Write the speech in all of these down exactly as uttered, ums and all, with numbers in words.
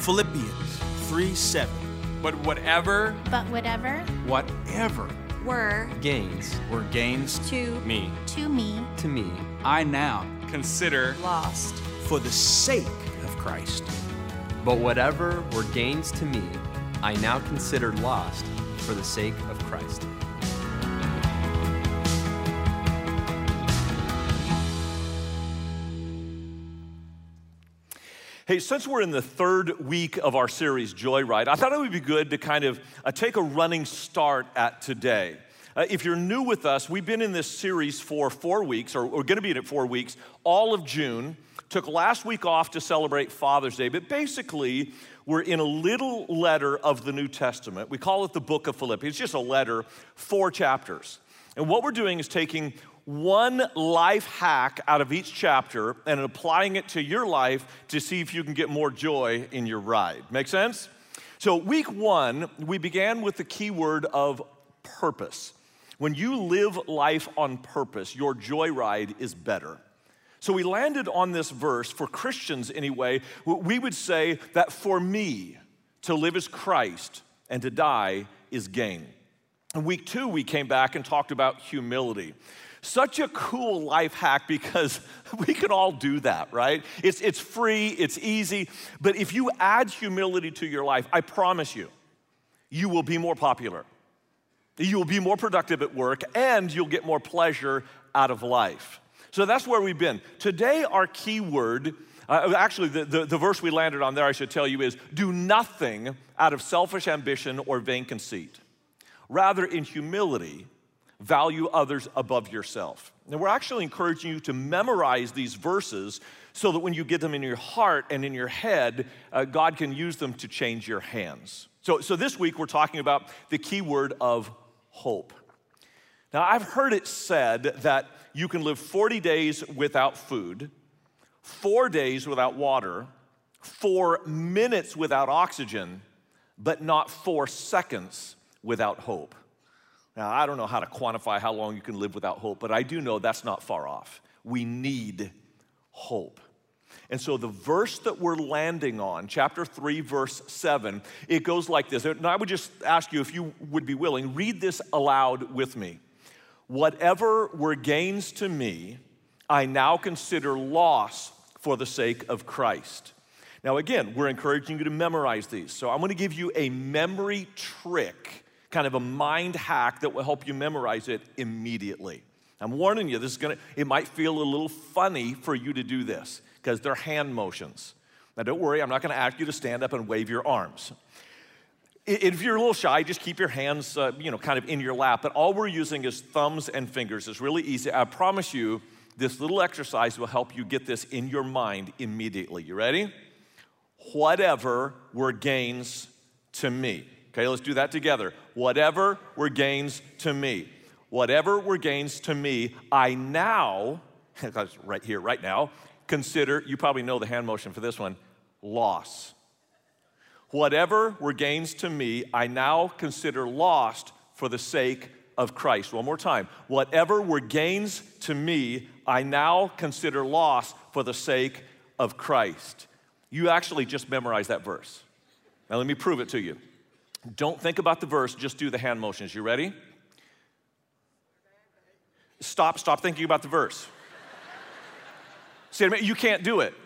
Philippians three seven. But whatever, But whatever whatever were gains Were gains to me to me to me, I now, consider lost. for the sake of Christ. but whatever were gains to me, I now consider lost for the sake of Christ. Hey, since we're in the third week of our series, Joyride, I thought it would be good to kind of uh, take a running start at today. Uh, if you're new with us, we've been in this series for four weeks, or we're gonna be in it four weeks, all of June. Took last week off to celebrate Father's Day, but basically, we're in a little letter of the New Testament. We call it the book of Philippians. It's just a letter, four chapters. And what we're doing is taking one life hack out of each chapter and applying it to your life to see if you can get more joy in your ride. Make sense? So week one, we began with the key word of purpose. When you live life on purpose, your joyride is better. So we landed on this verse, for Christians anyway, we would say that for me, to live is Christ and to die is gain. In week two, we came back and talked about humility. Such a cool life hack because we can all do that, right? It's, it's free, it's easy, but if you add humility to your life, I promise you, you will be more popular. You will be more productive at work, and you'll get more pleasure out of life. So that's where we've been. Today, our key word, uh, actually the, the, the verse we landed on there, I should tell you, is do nothing out of selfish ambition or vain conceit. Rather, in humility, value others above yourself. And we're actually encouraging you to memorize these verses so that when you get them in your heart and in your head, uh, God can use them to change your hands. So, so this week, we're talking about the key word of hope. Now, I've heard it said that you can live forty days without food, four days without water, four minutes without oxygen, but not four seconds without hope. Now, I don't know how to quantify how long you can live without hope, but I do know that's not far off. We need hope. And so the verse that we're landing on, chapter three, verse seven, it goes like this. And I would just ask you if you would be willing, read this aloud with me. Whatever were gains to me, I now consider loss for the sake of Christ. Now again, we're encouraging you to memorize these. So I'm gonna give you a memory trick, kind of a mind hack that will help you memorize it immediately. I'm warning you, this is gonna, it might feel a little funny for you to do this because they're hand motions. Now don't worry, I'm not gonna ask you to stand up and wave your arms. If you're a little shy, just keep your hands, uh, you know, kind of in your lap, but all we're using is thumbs and fingers. It's really easy. I promise you, this little exercise will help you get this in your mind immediately. You ready? Whatever were gains to me. Okay, let's do that together. Whatever were gains to me. Whatever were gains to me, I now, right here, right now, consider, you probably know the hand motion for this one, loss. Whatever were gains to me, I now consider lost for the sake of Christ. One more time. Whatever were gains to me, I now consider loss for the sake of Christ. You actually just memorized that verse. Now let me prove it to you. Don't think about the verse, just do the hand motions. You ready? Stop, stop thinking about the verse. See, you can't do it.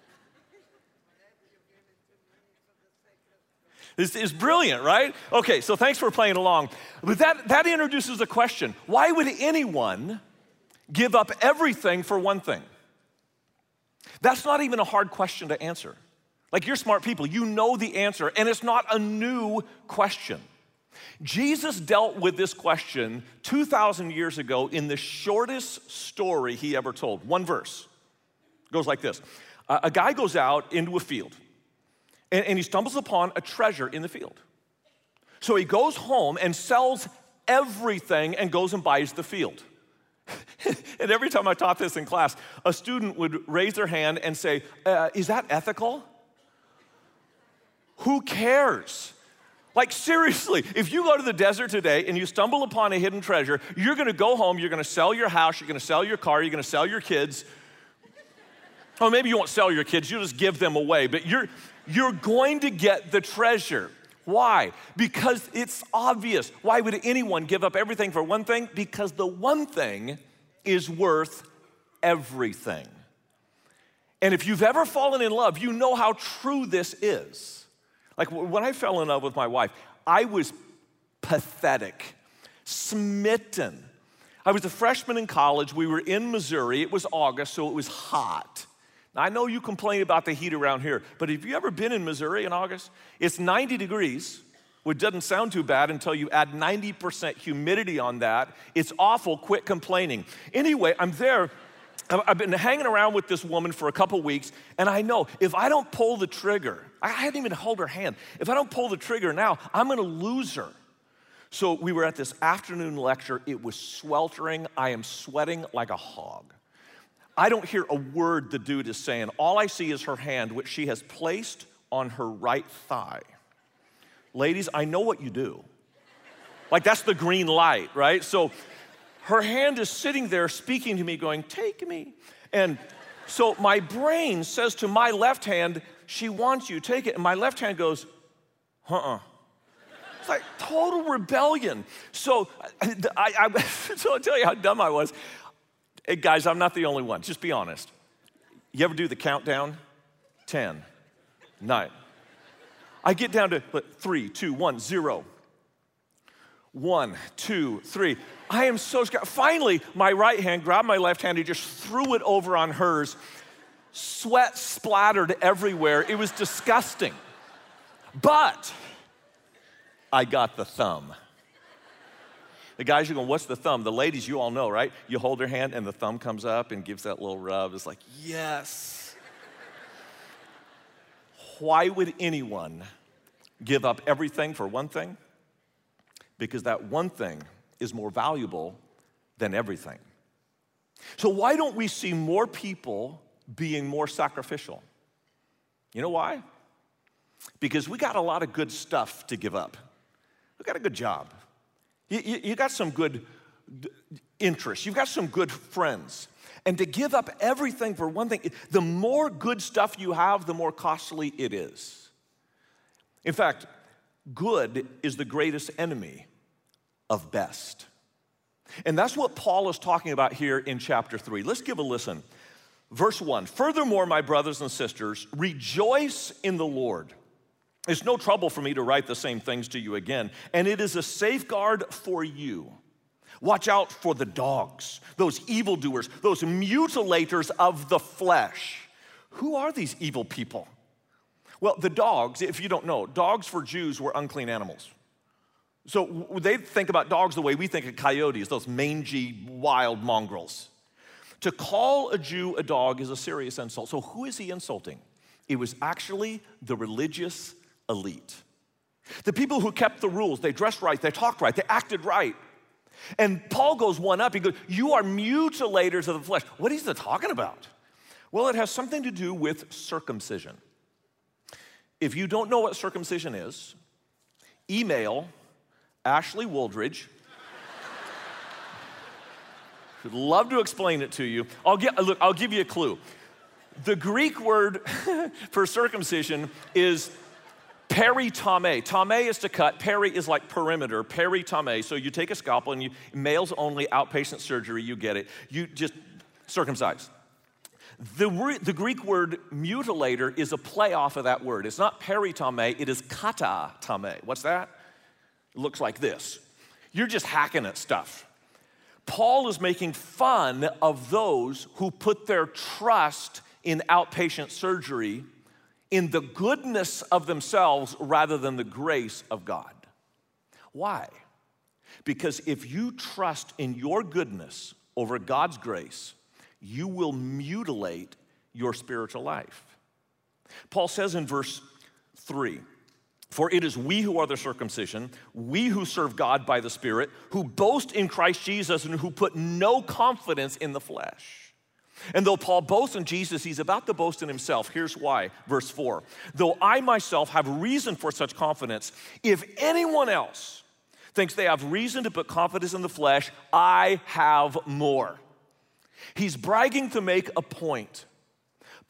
This is brilliant, right? Okay, so thanks for playing along. But that, that introduces a question. Why would anyone give up everything for one thing? That's not even a hard question to answer. Like, you're smart people, you know the answer, and it's not a new question. Jesus dealt with this question two thousand years ago in the shortest story he ever told. One verse. It goes like this. Uh, a guy goes out into a field, and, and he stumbles upon a treasure in the field. So he goes home and sells everything and goes and buys the field. And every time I taught this in class, a student would raise their hand and say, uh, is that ethical? Who cares? Like, seriously, if you go to the desert today and you stumble upon a hidden treasure, you're gonna go home, you're gonna sell your house, you're gonna sell your car, you're gonna sell your kids. Or maybe you won't sell your kids, you'll just give them away. But you're, You're going to get the treasure. Why? Because it's obvious. Why would anyone give up everything for one thing? Because the one thing is worth everything. And if you've ever fallen in love, you know how true this is. Like when I fell in love with my wife, I was pathetic, smitten. I was a freshman in college. We were in Missouri. It was August, so it was hot. Now, I know you complain about the heat around here, but have you ever been in Missouri in August? It's ninety degrees, which doesn't sound too bad until you add ninety percent humidity on that. It's awful. Quit complaining. Anyway, I'm there. I've been hanging around with this woman for a couple weeks, and I know if I don't pull the trigger, I hadn't even held her hand. If I don't pull the trigger now, I'm gonna lose her. So we were at this afternoon lecture. It was sweltering. I am sweating like a hog. I don't hear a word the dude is saying. All I see is her hand, which she has placed on her right thigh. Ladies, I know what you do. Like that's the green light, right? So her hand is sitting there speaking to me going, take me. And so my brain says to my left hand, she wants you, take it. And my left hand goes, uh-uh. It's like total rebellion. So I, I, I so I'll tell you how dumb I was. Hey guys, I'm not the only one, just be honest. You ever do the countdown? ten, nine. I get down to look, three, two, one, zero. One, two, three. I am so scared. Finally, my right hand grabbed my left hand and just threw it over on hers. Sweat splattered everywhere. It was disgusting. But I got the thumb. The guys are going, what's the thumb? The ladies, you all know, right? You hold her hand and the thumb comes up and gives that little rub. It's like, yes. Why would anyone give up everything for one thing? Because that one thing is more valuable than everything. So why don't we see more people being more sacrificial? You know why? Because we got a lot of good stuff to give up. We got a good job. You, you, you got some good interests. You've got some good friends. And to give up everything for one thing, the more good stuff you have, the more costly it is. In fact, good is the greatest enemy of best. And that's what Paul is talking about here in chapter three. Let's give a listen. Verse one, furthermore, my brothers and sisters, rejoice in the Lord. It's no trouble for me to write the same things to you again, and it is a safeguard for you. Watch out for the dogs, those evildoers, those mutilators of the flesh. Who are these evil people? Well, the dogs, if you don't know, dogs for Jews were unclean animals. So they think about dogs the way we think of coyotes, those mangy, wild mongrels. To call a Jew a dog is a serious insult. So who is he insulting? It was actually the religious elite. The people who kept the rules, they dressed right, they talked right, they acted right. And Paul goes one up, he goes, you are mutilators of the flesh. What is he talking about? Well, it has something to do with circumcision. If you don't know what circumcision is, email Ashley Wooldridge. Would love to explain it to you. I'll get, look, I'll give you a clue. The Greek word for circumcision is peritome. Tome is to cut. Peri is like perimeter. Peritome. So you take a scalpel and you, males only, outpatient surgery, you get it. You just circumcise. The, the Greek word mutilator is a play off of that word. It's not peritome, it is katatome. What's that? It looks like this. You're just hacking at stuff. Paul is making fun of those who put their trust in outpatient surgery in the goodness of themselves rather than the grace of God. Why? Because if you trust in your goodness over God's grace, you will mutilate your spiritual life. Paul says in verse three, for it is we who are the circumcision, we who serve God by the Spirit, who boast in Christ Jesus and who put no confidence in the flesh. And though Paul boasts in Jesus, he's about to boast in himself. Here's why, verse four. Though I myself have reason for such confidence, if anyone else thinks they have reason to put confidence in the flesh, I have more. He's bragging to make a point.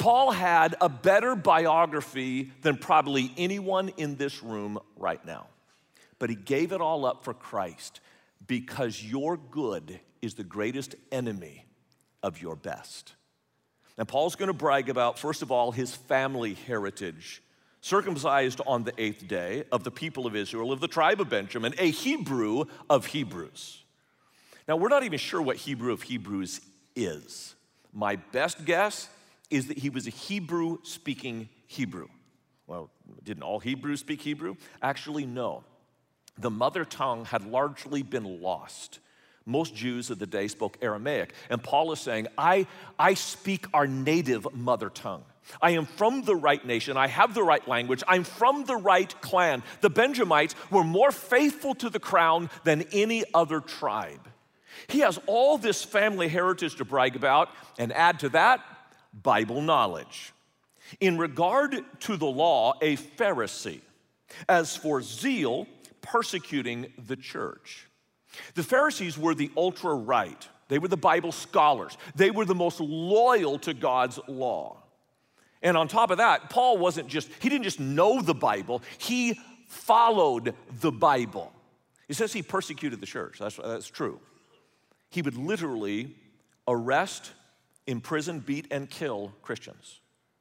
Paul had a better biography than probably anyone in this room right now. But he gave it all up for Christ because your good is the greatest enemy of your best. And Paul's going to brag about, first of all, his family heritage. Circumcised on the eighth day of the people of Israel, of the tribe of Benjamin, a Hebrew of Hebrews. Now, we're not even sure what Hebrew of Hebrews is. My best guess is that he was a Hebrew-speaking Hebrew. Well, didn't all Hebrews speak Hebrew? Actually, no. The mother tongue had largely been lost. Most Jews of the day spoke Aramaic. And Paul is saying, I, I speak our native mother tongue. I am from the right nation. I have the right language. I'm from the right clan. The Benjamites were more faithful to the crown than any other tribe. He has all this family heritage to brag about, and add to that, Bible knowledge. In regard to the law, a Pharisee. As for zeal, persecuting the church. The Pharisees were the ultra-right. They were the Bible scholars. They were the most loyal to God's law. And on top of that, Paul wasn't just, he didn't just know the Bible, he followed the Bible. It says he persecuted the church. That's, that's true. He would literally arrest, imprison, beat, and kill Christians.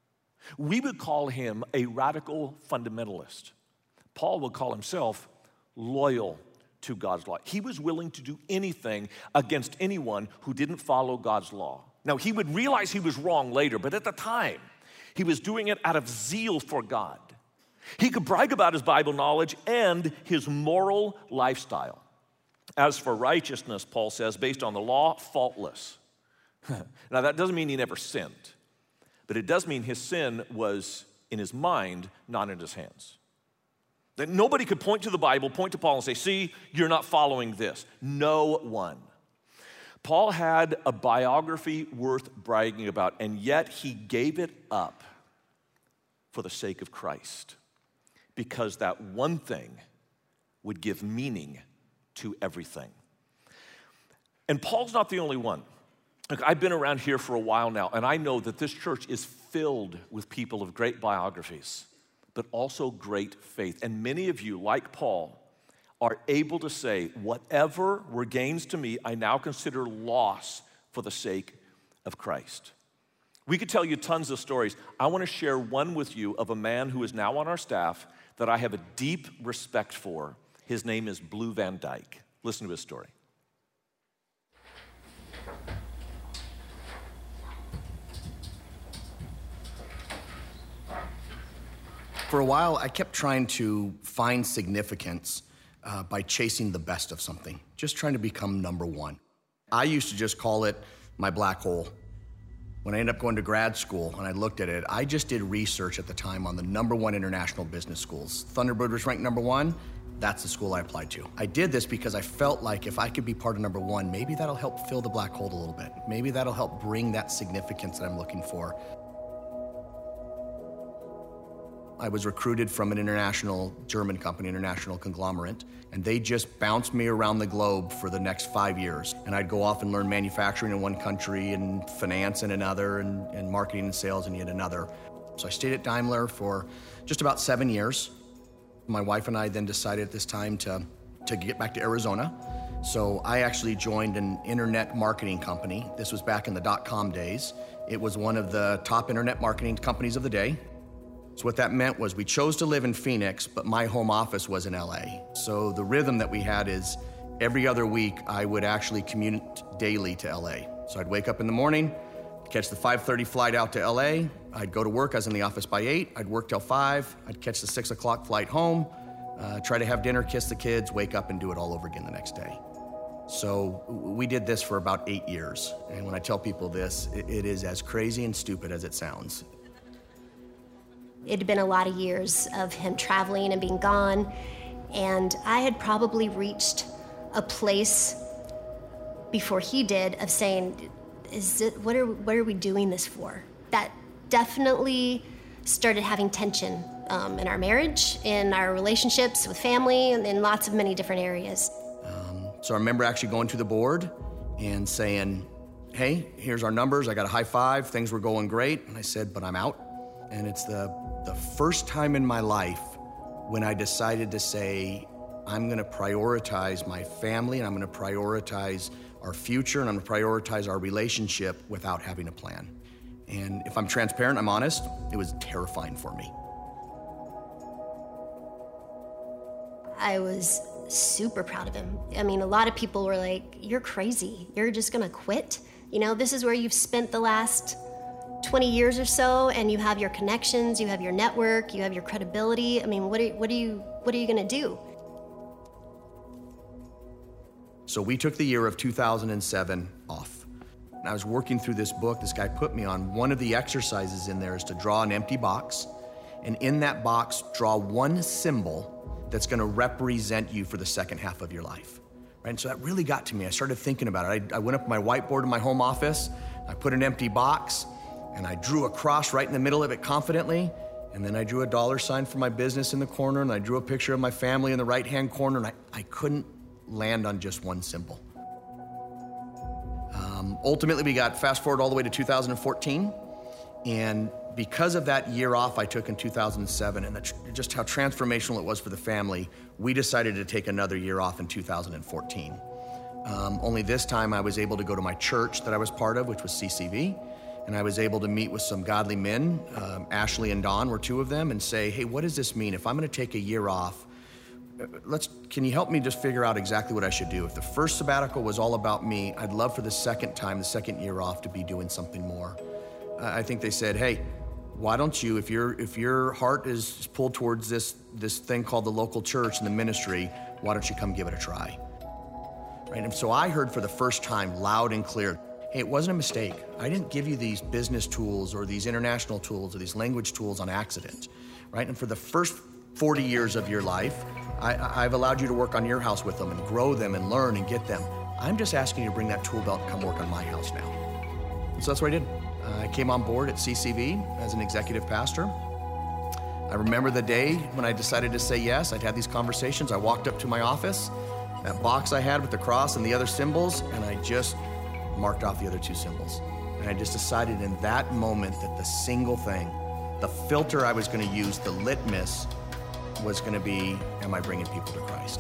We would call him a radical fundamentalist. Paul would call himself loyal to God's law. He was willing to do anything against anyone who didn't follow God's law. Now, he would realize he was wrong later, but at the time, he was doing it out of zeal for God. He could brag about his Bible knowledge and his moral lifestyle. As for righteousness, Paul says, based on the law, faultless. Now, that doesn't mean he never sinned, but it does mean his sin was in his mind, not in his hands. That nobody could point to the Bible, point to Paul and say, see, you're not following this. No one. Paul had a biography worth bragging about, and yet he gave it up for the sake of Christ, because that one thing would give meaning to everything. And Paul's not the only one. Look, I've been around here for a while now, and I know that this church is filled with people of great biographies, but also great faith. And many of you, like Paul, are able to say, whatever were gains to me, I now consider loss for the sake of Christ. We could tell you tons of stories. I want to share one with you of a man who is now on our staff that I have a deep respect for. His name is Blue Van Dyke. Listen to his story. For a while, I kept trying to find significance uh, by chasing the best of something, just trying to become number one. I used to just call it my black hole. When I ended up going to grad school and I looked at it, I just did research at the time on the number one international business schools. Thunderbird was ranked number one. That's the school I applied to. I did this because I felt like if I could be part of number one, maybe that'll help fill the black hole a little bit. Maybe that'll help bring that significance that I'm looking for. I was recruited from an international German company, international conglomerate, and they just bounced me around the globe for the next five years. And I'd go off and learn manufacturing in one country and finance in another and, and marketing and sales in yet another. So I stayed at Daimler for just about seven years. My wife and I then decided at this time to, to get back to Arizona. So I actually joined an internet marketing company. This was back in the dot-com days. It was one of the top internet marketing companies of the day. So what that meant was we chose to live in Phoenix, but my home office was in L A. So the rhythm that we had is every other week I would actually commute daily to L A. So I'd wake up in the morning, catch the five thirty flight out to L A. I'd go to work. I was in the office by eight. I'd work till five. I'd catch the six o'clock flight home, uh, try to have dinner, kiss the kids, wake up and do it all over again the next day. So we did this for about eight years. And when I tell people this, it, it is as crazy and stupid as it sounds. It had been a lot of years of him traveling and being gone, and I had probably reached a place before he did of saying, "Is it what are what are we doing this for?" That definitely started having tension um, in our marriage, in our relationships with family, and in lots of many different areas. Um, so I remember actually going to the board and saying, hey, here's our numbers. I got a high five. Things were going great. And I said, but I'm out. And it's the, the first time in my life when I decided to say, I'm gonna prioritize my family and I'm gonna prioritize our future and I'm gonna prioritize our relationship without having a plan. And if I'm transparent, I'm honest, it was terrifying for me. I was super proud of him. I mean, a lot of people were like, you're crazy. You're just gonna quit? You know, this is where you've spent the last twenty years or so, and you have your connections, you have your network, you have your credibility. I mean, what are, what are you, what are you gonna do? So we took the year of two thousand seven off. And I was working through this book this guy put me on. One of the exercises in there is to draw an empty box, and in that box, draw one symbol that's gonna represent you for the second half of your life. Right? And so that really got to me. I started thinking about it. I, I went up to my whiteboard in my home office, I put an empty box, and I drew a cross right in the middle of it confidently, and then I drew a dollar sign for my business in the corner, and I drew a picture of my family in the right-hand corner, and I, I couldn't land on just one symbol. Um, ultimately, we got fast forward all the way to two thousand fourteen, and because of that year off I took in two thousand seven and the, just how transformational it was for the family, we decided to take another year off in two thousand fourteen. Um, only this time I was able to go to my church that I was part of, which was C C V, and I was able to meet with some godly men, um, Ashley and Don were two of them, and say, hey, what does this mean? If I'm gonna take a year off, let's, can you help me just figure out exactly what I should do? If the first sabbatical was all about me, I'd love for the second time, the second year off, to be doing something more. Uh, I think they said, hey, why don't you, if your if your heart is pulled towards this, this thing called the local church and the ministry, why don't you come give it a try? Right? And so I heard for the first time, loud and clear, hey, it wasn't a mistake. I didn't give you these business tools or these international tools or these language tools on accident, right? And for the first forty years of your life, I, I've allowed you to work on your house with them and grow them and learn and get them. I'm just asking you to bring that tool belt and come work on my house now. And so that's what I did. Uh, I came on board at C C V as an executive pastor. I remember the day when I decided to say yes. I'd had these conversations. I walked up to my office, that box I had with the cross and the other symbols, and I just marked off the other two symbols. And I just decided in that moment that the single thing, the filter I was gonna use, the litmus, was gonna be, am I bringing people to Christ?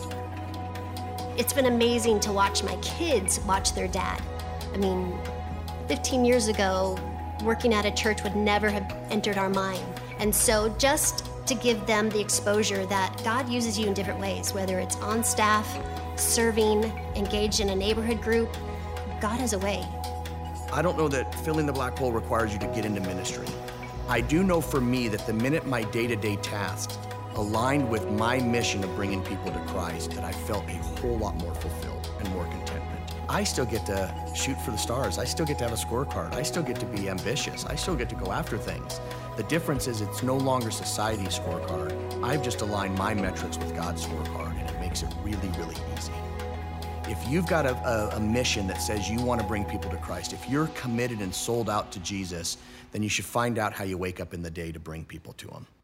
It's been amazing to watch my kids watch their dad. I mean, fifteen years ago, working at a church would never have entered our mind. And so just to give them the exposure that God uses you in different ways, whether it's on staff, serving, engaged in a neighborhood group, God has a way. I don't know that filling the black hole requires you to get into ministry. I do know for me that the minute my day-to-day tasks aligned with my mission of bringing people to Christ, that I felt a whole lot more fulfilled and more contentment. I still get to shoot for the stars. I still get to have a scorecard. I still get to be ambitious. I still get to go after things. The difference is it's no longer society's scorecard. I've just aligned my metrics with God's scorecard, and it makes it really, really easy. If you've got a, a, a mission that says you want to bring people to Christ, if you're committed and sold out to Jesus, then you should find out how you wake up in the day to bring people to him.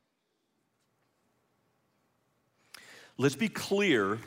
Let's be clear.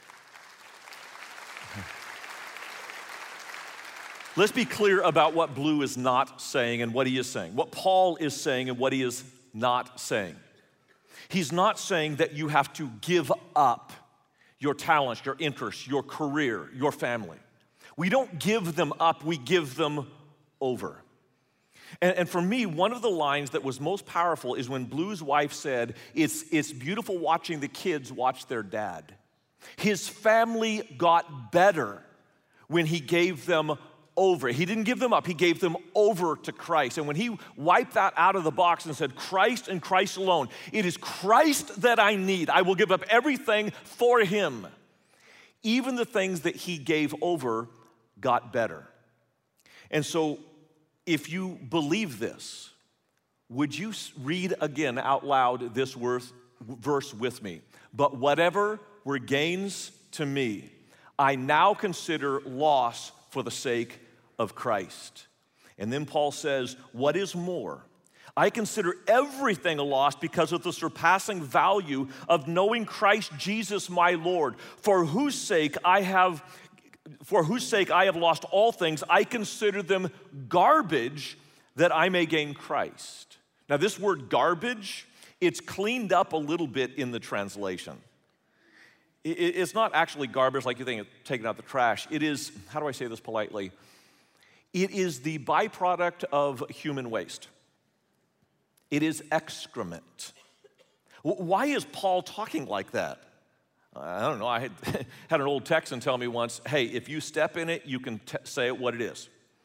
Let's be clear about what Blue is not saying and what he is saying, what Paul is saying and what he is not saying. He's not saying that you have to give up your talents, your interests, your career, your family. We don't give them up, we give them over. And, and for me, one of the lines that was most powerful is when Blue's wife said, it's, it's beautiful watching the kids watch their dad. His family got better when he gave them over. He didn't give them up, he gave them over to Christ. And when he wiped that out of the box and said, Christ and Christ alone, it is Christ that I need. I will give up everything for him. Even the things that he gave over got better. And so, if you believe this, would you read again out loud this verse with me? But whatever were gains to me, I now consider loss for the sake of Christ. And then Paul says, what is more? I consider everything a loss because of the surpassing value of knowing Christ Jesus my Lord, for whose sake I have for whose sake I have lost all things, I consider them garbage that I may gain Christ. Now this word garbage, it's cleaned up a little bit in the translation. It's not actually garbage like you think of taking out the trash. It is, how do I say this politely? It is the byproduct of human waste. It is excrement. Why is Paul talking like that? I don't know. I had, had an old Texan tell me once, hey, if you step in it, you can t- say it what it is.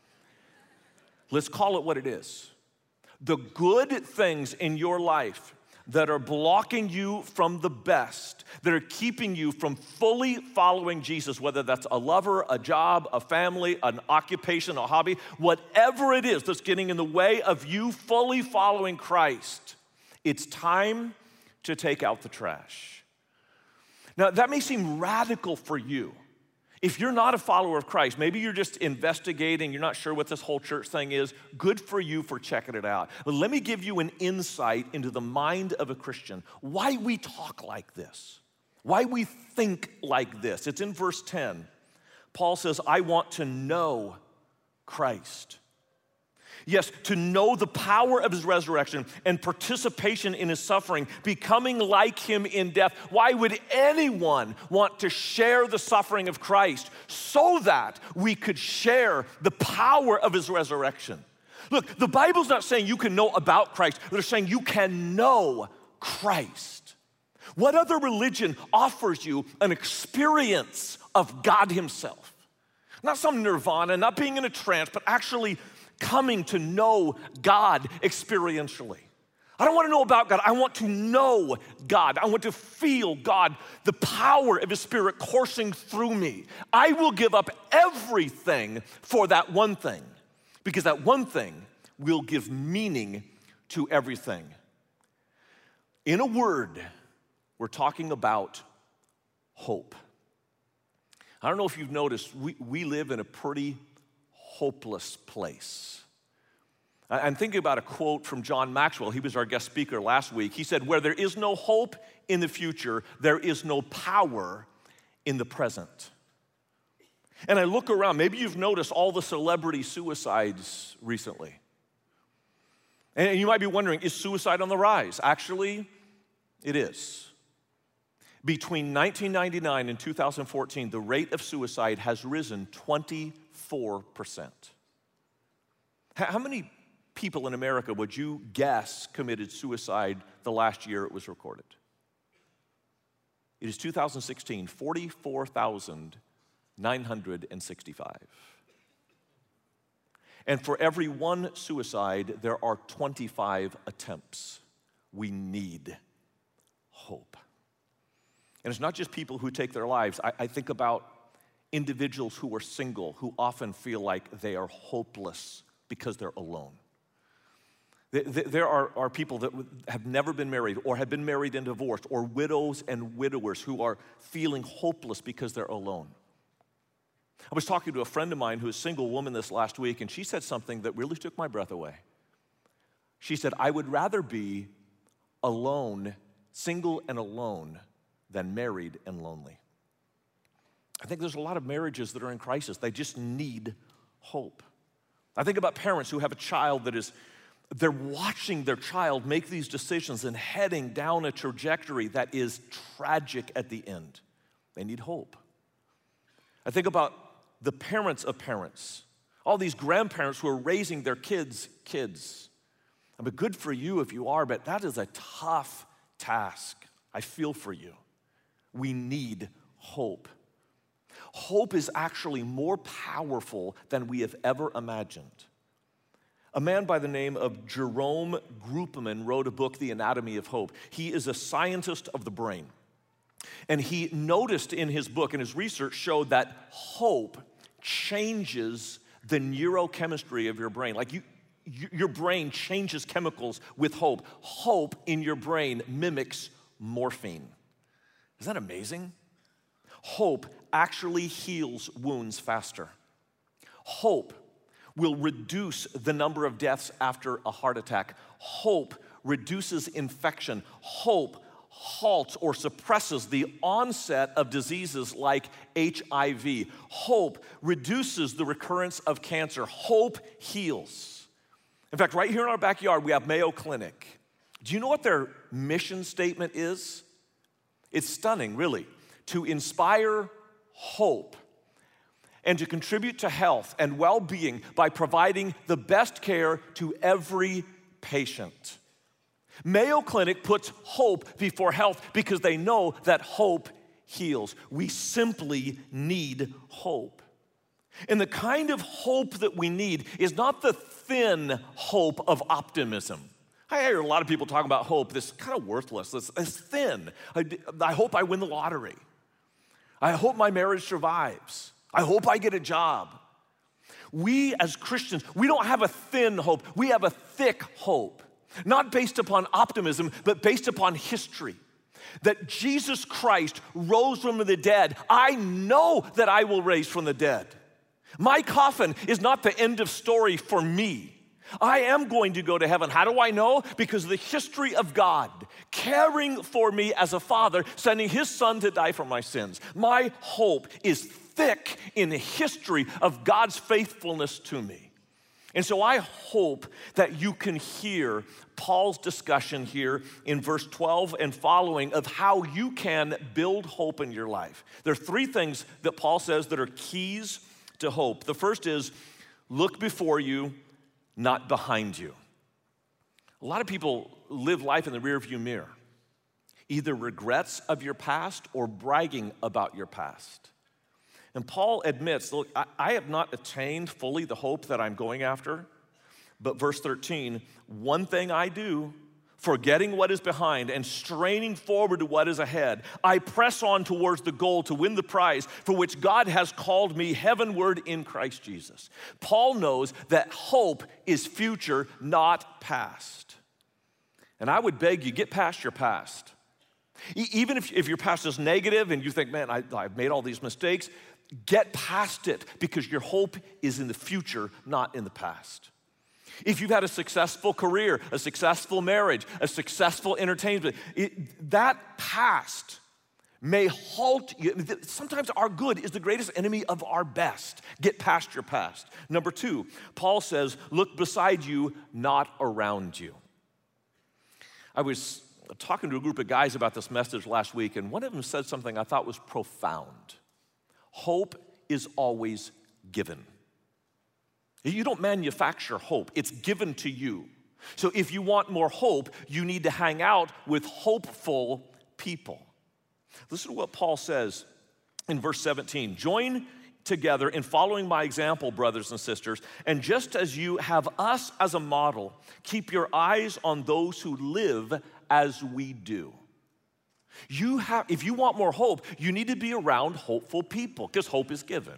Let's call it what it is. The good things in your life that are blocking you from the best, that are keeping you from fully following Jesus, whether that's a lover, a job, a family, an occupation, a hobby, whatever it is that's getting in the way of you fully following Christ, it's time to take out the trash. Now, that may seem radical for you. If you're not a follower of Christ, maybe you're just investigating, you're not sure what this whole church thing is, good for you for checking it out. But let me give you an insight into the mind of a Christian, why we talk like this, why we think like this. It's in verse ten. Paul says, I want to know Christ. Yes, to know the power of his resurrection and participation in his suffering, becoming like him in death. Why would anyone want to share the suffering of Christ? So that we could share the power of his resurrection. Look, the Bible's not saying you can know about Christ. They're saying you can know Christ. What other religion offers you an experience of God himself? Not some nirvana, not being in a trance, but actually coming to know God experientially. I don't want to know about God. I want to know God. I want to feel God, the power of his Spirit coursing through me. I will give up everything for that one thing, because that one thing will give meaning to everything. In a word, we're talking about hope. I don't know if you've noticed, we, we live in a pretty hopeless place. I'm thinking about a quote from John Maxwell. He was our guest speaker last week. He said, where there is no hope in the future, there is no power in the present. And I look around, maybe you've noticed all the celebrity suicides recently. And you might be wondering, is suicide on the rise? Actually, it is. Between nineteen ninety-nine and two thousand fourteen, the rate of suicide has risen twenty-four percent. How many people in America would you guess committed suicide the last year it was recorded? It is two thousand sixteen, forty-four thousand nine hundred sixty-five. And for every one suicide, there are twenty-five attempts. We need hope. And it's not just people who take their lives. I, I think about individuals who are single, who often feel like they are hopeless because they're alone. There are, are people that have never been married or have been married and divorced, or widows and widowers who are feeling hopeless because they're alone. I was talking to a friend of mine who is a single woman this last week, and she said something that really took my breath away. She said, I would rather be alone, single and alone, than married and lonely. I think there's a lot of marriages that are in crisis. They just need hope. I think about parents who have a child that is, they're watching their child make these decisions and heading down a trajectory that is tragic at the end. They need hope. I think about the parents of parents, all these grandparents who are raising their kids' kids. I mean, good for you if you are, but that is a tough task. I feel for you. We need hope. Hope is actually more powerful than we have ever imagined. A man by the name of Jerome Groopman wrote a book, The Anatomy of Hope. He is a scientist of the brain. And he noticed in his book, and his research showed that hope changes the neurochemistry of your brain. Like you, you, your brain changes chemicals with hope. Hope in your brain mimics morphine. Isn't that amazing? Hope actually heals wounds faster. Hope will reduce the number of deaths after a heart attack. Hope reduces infection. Hope halts or suppresses the onset of diseases like H I V. Hope reduces the recurrence of cancer. Hope heals. In fact, right here in our backyard, we have Mayo Clinic. Do you know what their mission statement is? It's stunning, really. To inspire hope and to contribute to health and well-being by providing the best care to every patient. Mayo Clinic puts hope before health because they know that hope heals. We simply need hope. And the kind of hope that we need is not the thin hope of optimism. I hear a lot of people talking about hope, this kind of worthless, this, this thin. I, I hope I win the lottery. I hope my marriage survives. I hope I get a job. We as Christians, we don't have a thin hope. We have a thick hope. Not based upon optimism, but based upon history. That Jesus Christ rose from the dead. I know that I will raise from the dead. My coffin is not the end of story for me. I am going to go to heaven. How do I know? Because of the history of God caring for me as a father, sending his son to die for my sins. My hope is thick in the history of God's faithfulness to me. And so I hope that you can hear Paul's discussion here in verse twelve and following of how you can build hope in your life. There are three things that Paul says that are keys to hope. The first is look before you, not behind you. A lot of people live life in the rearview mirror, either regrets of your past or bragging about your past. And Paul admits, look, I, I have not attained fully the hope that I'm going after. But verse thirteen, one thing I do, forgetting what is behind and straining forward to what is ahead, I press on towards the goal to win the prize for which God has called me heavenward in Christ Jesus. Paul knows that hope is future, not past. And I would beg you, get past your past. E- even if, if your past is negative and you think, man, I, I've made all these mistakes, get past it because your hope is in the future, not in the past. If you've had a successful career, a successful marriage, a successful entertainment, it, that past may halt you. Sometimes our good is the greatest enemy of our best. Get past your past. Number two, Paul says, look beside you, not around you. I was talking to a group of guys about this message last week, and one of them said something I thought was profound. Hope is always given. You don't manufacture hope, it's given to you. So if you want more hope, you need to hang out with hopeful people. Listen to what Paul says in verse seventeen. Join together in following my example, brothers and sisters, and just as you have us as a model, keep your eyes on those who live as we do. You have, if you want more hope, you need to be around hopeful people because hope is given.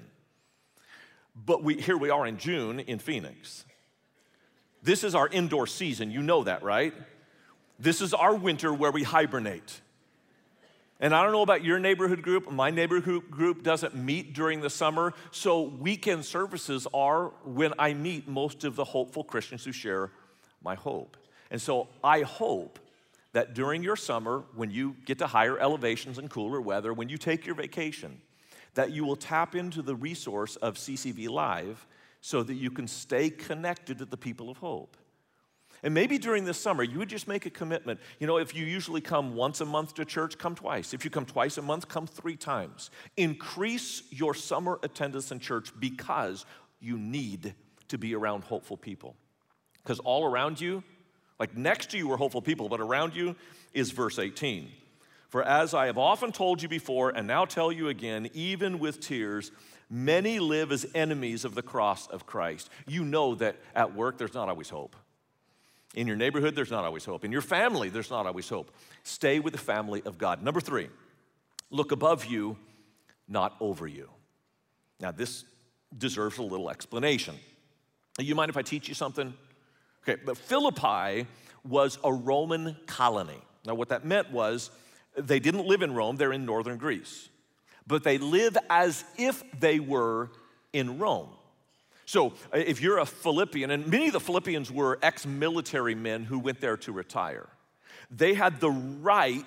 But we, here we are in June in Phoenix. This is our indoor season. You know that, right? This is our winter where we hibernate. And I don't know about your neighborhood group. My neighborhood group doesn't meet during the summer. So weekend services are when I meet most of the hopeful Christians who share my hope. And so I hope that during your summer, when you get to higher elevations and cooler weather, when you take your vacation, that you will tap into the resource of C C V Live so that you can stay connected to the people of hope. And maybe during this summer, you would just make a commitment. You know, if you usually come once a month to church, come twice. If you come twice a month, come three times. Increase your summer attendance in church because you need to be around hopeful people. Because all around you, like next to you are hopeful people, but around you is verse eighteen. For as I have often told you before, and now tell you again, even with tears, many live as enemies of the cross of Christ. You know that at work, there's not always hope. In your neighborhood, there's not always hope. In your family, there's not always hope. Stay with the family of God. Number three, look above you, not over you. Now, this deserves a little explanation. You mind if I teach you something? Okay, but Philippi was a Roman colony. Now, what that meant was they didn't live in Rome, they're in northern Greece. But they live as if they were in Rome. So if you're a Philippian, and many of the Philippians were ex-military men who went there to retire, they had the right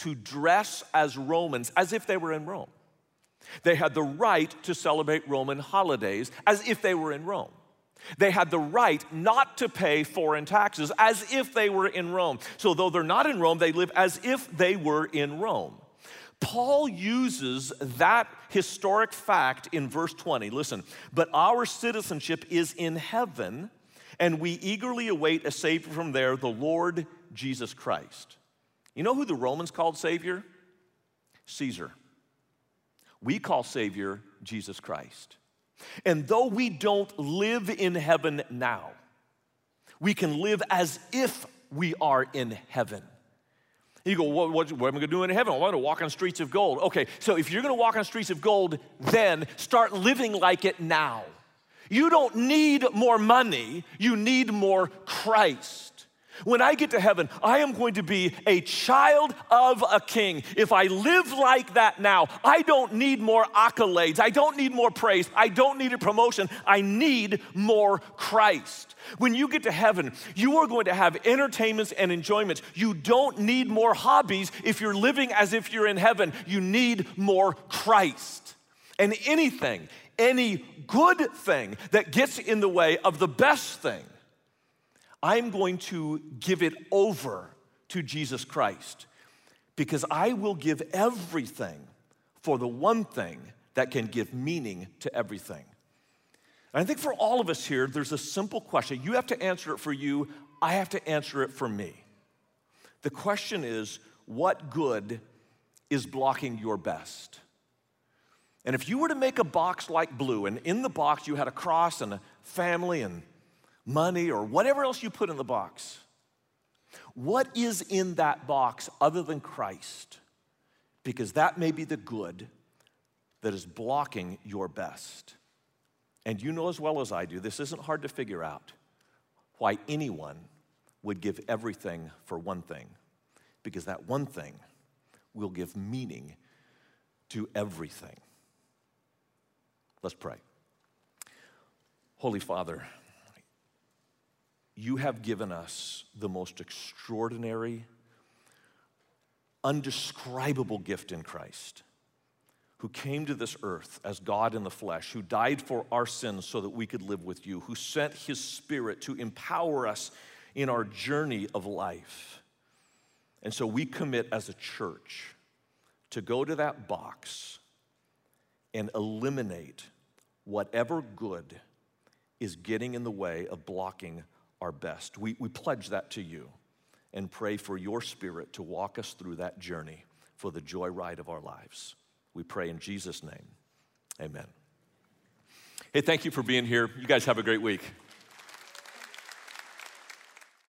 to dress as Romans as if they were in Rome. They had the right to celebrate Roman holidays as if they were in Rome. They had the right not to pay foreign taxes as if they were in Rome. So though they're not in Rome, they live as if they were in Rome. Paul uses that historic fact in verse twenty. Listen, but our citizenship is in heaven, and we eagerly await a Savior from there, the Lord Jesus Christ. You know who the Romans called Savior? Caesar. We call Savior Jesus Christ. And though we don't live in heaven now, we can live as if we are in heaven. You go, what, what, what am I going to do in heaven? I'm going to walk on streets of gold. Okay, so if you're going to walk on streets of gold, then start living like it now. You don't need more money. You need more Christ. When I get to heaven, I am going to be a child of a king. If I live like that now, I don't need more accolades. I don't need more praise. I don't need a promotion. I need more Christ. When you get to heaven, you are going to have entertainments and enjoyments. You don't need more hobbies if you're living as if you're in heaven. You need more Christ. And anything, any good thing that gets in the way of the best thing, I'm going to give it over to Jesus Christ, because I will give everything for the one thing that can give meaning to everything. And I think for all of us here, there's a simple question. You have to answer it for you. I have to answer it for me. The question is, what good is blocking your best? And if you were to make a box like blue, and in the box you had a cross and a family and money or whatever else you put in the box, what is in that box other than Christ? Because that may be the good that is blocking your best. And you know as well as I do, this isn't hard to figure out, why anyone would give everything for one thing, because that one thing will give meaning to everything. Let's pray. Holy Father, you have given us the most extraordinary, undescribable gift in Christ, who came to this earth as God in the flesh, who died for our sins so that we could live with you, who sent his Spirit to empower us in our journey of life. And so we commit as a church to go to that box and eliminate whatever good is getting in the way of blocking our best. We, we pledge that to you and pray for your Spirit to walk us through that journey for the joyride of our lives. We pray in Jesus' name, amen. Hey, thank you for being here. You guys have a great week.